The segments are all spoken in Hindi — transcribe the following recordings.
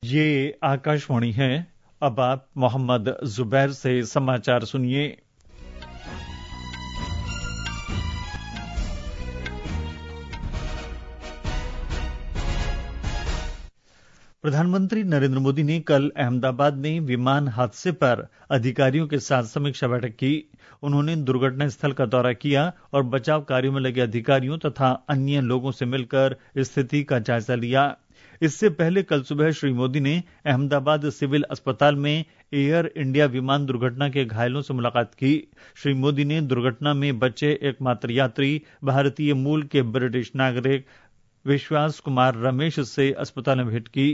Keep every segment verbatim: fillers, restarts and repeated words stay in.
ये आकाशवाणी है। अब आप मोहम्मद जुबैर से समाचार सुनिए। प्रधानमंत्री नरेंद्र मोदी ने कल अहमदाबाद में विमान हादसे पर अधिकारियों के साथ समीक्षा बैठक की। उन्होंने दुर्घटना स्थल का दौरा किया और बचाव कार्यों में लगे अधिकारियों तथा अन्य लोगों से मिलकर स्थिति का जायजा लिया। इससे पहले कल सुबह श्री मोदी ने अहमदाबाद सिविल अस्पताल में एयर इंडिया विमान दुर्घटना के घायलों से मुलाकात की। श्री मोदी ने दुर्घटना में बचे एकमात्र यात्री भारतीय मूल के ब्रिटिश नागरिक विश्वास कुमार रमेश से अस्पताल में भेंट की।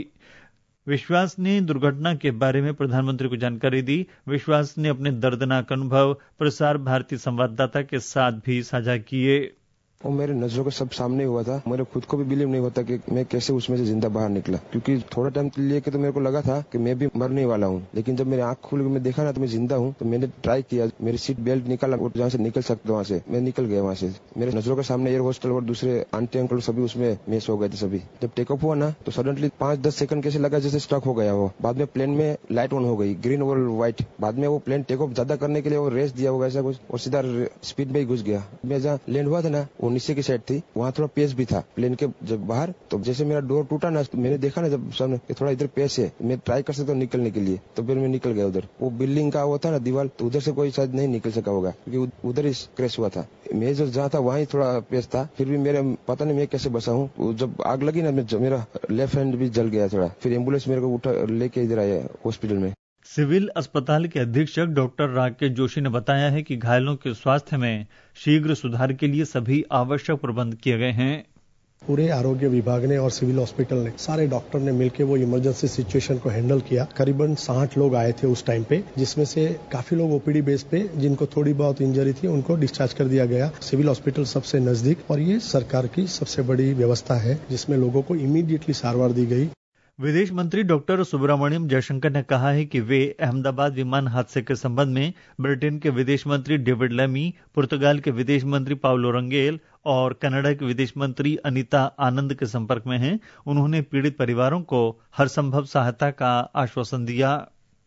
विश्वास ने दुर्घटना के बारे में प्रधानमंत्री को जानकारी दी। विश्वास ने अपने दर्दनाक अनुभव प्रसार भारती संवाददाता के साथ भी साझा किए। वो मेरे नजरों के सब सामने हुआ था। मेरे खुद को भी बिलीव नहीं होता कि मैं कैसे उसमें से जिंदा बाहर निकला, क्योंकि थोड़ा टाइम लिए के तो मेरे को लगा था कि मैं भी मरने वाला हूँ, लेकिन जब मेरी आंख खुल के मैं देखा ना तो मैं जिंदा हूँ। तो मैंने ट्राई किया, मेरी सीट बेल्ट निकाला और जहाँ से निकल सकता वहाँ से मैं निकल गया। वहाँ से मेरे नजरों के सामने एयर होस्टल और दूसरे आंटी अंकल सभी उसमें मिस हो गए थे सभी। जब टेक ऑफ हुआ ना तो सडनली पांच दस सेकंड कैसे लगा जैसे स्टक हो गया वो। बाद में प्लेन में लाइट ऑन हो गई, ग्रीन और व्हाइट। बाद में वो प्लेन टेक ऑफ ज्यादा करने के लिए वो रेस दिया होगा ऐसा कुछ और सीधा स्पीड में ही घुस गया। मैं जहाँ लैंड हुआ था ना वो नीचे की साइड थी, वहाँ थोड़ा पेस भी था प्लेन के जब बाहर। तो जैसे मेरा डोर टूटा ना तो मैंने देखा ना जब सामने थोड़ा इधर पेस है, मैं ट्राई कर सकता हूँ निकलने के लिए, तो फिर मैं निकल गया उधर। वो बिल्डिंग का वो था ना दीवार, तो उधर से कोई शायद नहीं निकल सका होगा क्योंकि उधर ही क्रैश हुआ था। मैं जो जहाँ था वहीं थोड़ा पेस था, फिर भी मेरे पता नहीं मैं कैसे बसा हूँ। जब आग लगी ना मेरा लेफ्ट हैंड भी जल गया थोड़ा। फिर एम्बुलेंस मेरे को उठा लेके इधर आया हॉस्पिटल में। सिविल अस्पताल के अधीक्षक डॉक्टर राकेश जोशी ने बताया है कि घायलों के स्वास्थ्य में शीघ्र सुधार के लिए सभी आवश्यक प्रबंध किए गए हैं। पूरे आरोग्य विभाग ने और सिविल हॉस्पिटल ने सारे डॉक्टर ने मिलकर वो इमरजेंसी सिचुएशन को हैंडल किया। करीबन साठ लोग आए थे उस टाइम पे, जिसमें से काफी लोग ओपीडी बेस पे जिनको थोड़ी बहुत इंजरी थी उनको डिस्चार्ज कर दिया गया। सिविल हॉस्पिटल सबसे नजदीक और ये सरकार की सबसे बड़ी व्यवस्था है जिसमें लोगों को इमीडिएटली सारवार दी गई। विदेश मंत्री डॉक्टर सुब्रमण्यम जयशंकर ने कहा है कि वे अहमदाबाद विमान हादसे के संबंध में ब्रिटेन के विदेश मंत्री डेविड लेमी, पुर्तगाल के विदेश मंत्री पाउलो रंगेल और कनाडा के विदेश मंत्री अनीता आनंद के संपर्क में हैं। उन्होंने पीड़ित परिवारों को हर संभव सहायता का आश्वासन दिया।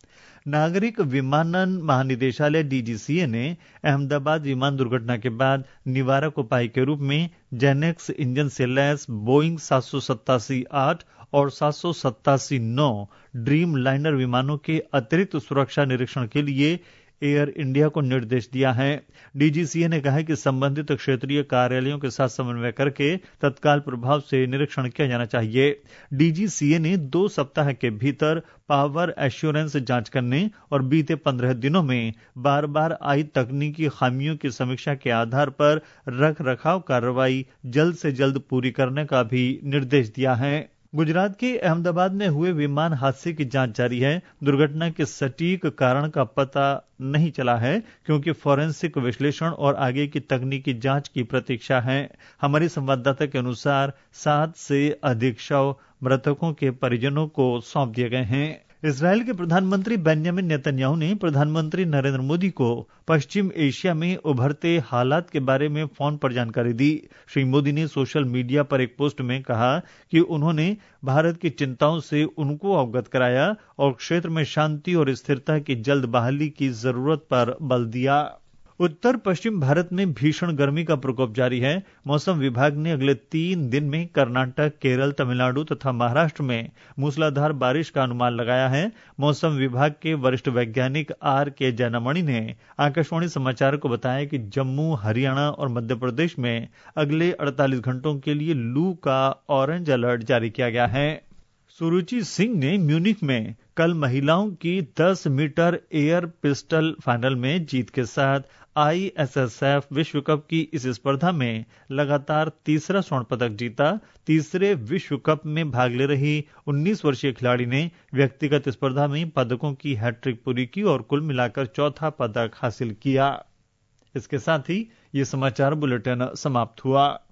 नागरिक विमानन महानिदेशालय डीजीसीए ने अहमदाबाद विमान दुर्घटना के बाद निवारक उपाय के रूप में जेनेक्स इंजन से लैस बोइंग सात सौ सत्तासी आठ और सात सौ सत्तासी नौ ड्रीम लाइनर विमानों के अतिरिक्त सुरक्षा निरीक्षण के लिए एयर इंडिया को निर्देश दिया है। डीजीसीए ने कहा कि संबंधित क्षेत्रीय कार्यालयों के साथ समन्वय करके तत्काल प्रभाव से निरीक्षण किया जाना चाहिए। डीजीसीए ने दो सप्ताह के भीतर पावर एश्योरेंस जांच करने और बीते पंद्रह दिनों में बार बार आई तकनीकी खामियों की समीक्षा के आधार पर रख रखाव कार्रवाई जल्द से जल्द पूरी करने का भी निर्देश दिया है। गुजरात के अहमदाबाद में हुए विमान हादसे की जांच जारी है। दुर्घटना के सटीक कारण का पता नहीं चला है क्योंकि फॉरेंसिक विश्लेषण और आगे की तकनीकी जांच की प्रतीक्षा है। हमारे संवाददाता के अनुसार सात से अधिक शव मृतकों के परिजनों को सौंप दिए गए हैं। इजरायल के प्रधानमंत्री बेंजामिन नेतन्याहू ने प्रधानमंत्री नरेंद्र मोदी को पश्चिम एशिया में उभरते हालात के बारे में फोन पर जानकारी दी। श्री मोदी ने सोशल मीडिया पर एक पोस्ट में कहा कि उन्होंने भारत की चिंताओं से उनको अवगत कराया और क्षेत्र में शांति और स्थिरता की जल्द बहाली की जरूरत पर बल दिया। उत्तर पश्चिम भारत में भीषण गर्मी का प्रकोप जारी है। मौसम विभाग ने अगले तीन दिन में कर्नाटक, केरल, तमिलनाडु तथा महाराष्ट्र में मूसलाधार बारिश का अनुमान लगाया है। मौसम विभाग के वरिष्ठ वैज्ञानिक आर के जैनामणि ने आकाशवाणी समाचार को बताया कि जम्मू, हरियाणा और मध्य प्रदेश में अगले अड़तालीस घंटों के लिए लू का ऑरेंज अलर्ट जारी किया गया है। सुरुचि सिंह ने म्यूनिख में कल महिलाओं की दस मीटर एयर पिस्टल फाइनल में जीत के साथ आईएसएसएफ विश्व कप की इस स्पर्धा में लगातार तीसरा स्वर्ण पदक जीता। तीसरे विश्व कप में भाग ले रही उन्नीस वर्षीय खिलाड़ी ने व्यक्तिगत स्पर्धा में पदकों की हैट्रिक पूरी की और कुल मिलाकर चौथा पदक हासिल किया। इसके साथ ही ये समाचार बुलेटिन समाप्त हुआ।